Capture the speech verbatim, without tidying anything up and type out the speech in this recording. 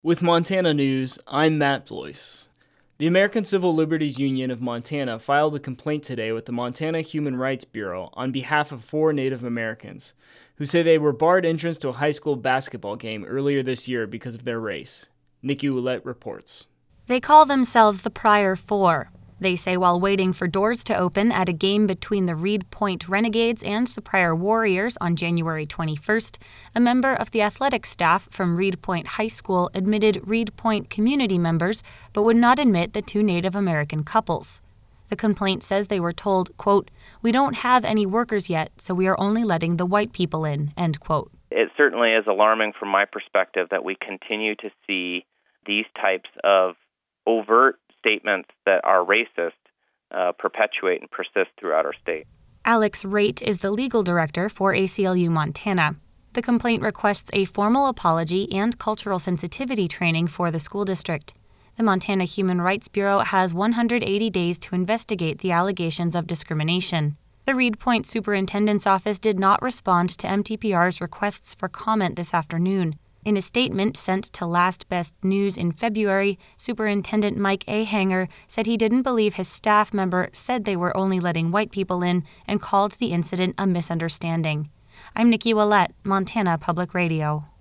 With Montana News, I'm Matt Blois. The American Civil Liberties Union of Montana filed a complaint today with the Montana Human Rights Bureau on behalf of four Native Americans, who say they were barred entrance to a high school basketball game earlier this year because of their race. Nikki Ouellette reports. They call themselves the Prior Four. They say while waiting for doors to open at a game between the Reed Point Renegades and the Prior Warriors on January twenty-first, a member of the athletic staff from Reed Point High School admitted Reed Point community members but would not admit the two Native American couples. The complaint says they were told, quote, "We don't have any workers yet, so we are only letting the white people in," end quote. It certainly is alarming from my perspective that we continue to see these types of overt statements that are racist uh, perpetuate and persist throughout our state. Alex Raitt is the legal director for A C L U Montana. The complaint requests a formal apology and cultural sensitivity training for the school district. The Montana Human Rights Bureau has one hundred eighty days to investigate the allegations of discrimination. The Reed Point Superintendent's office did not respond to M T P R's requests for comment this afternoon. In a statement sent to Last Best News in February, Superintendent Mike A. Hanger said he didn't believe his staff member said they were only letting white people in and called the incident a misunderstanding. I'm Nikki Ouellette, Montana Public Radio.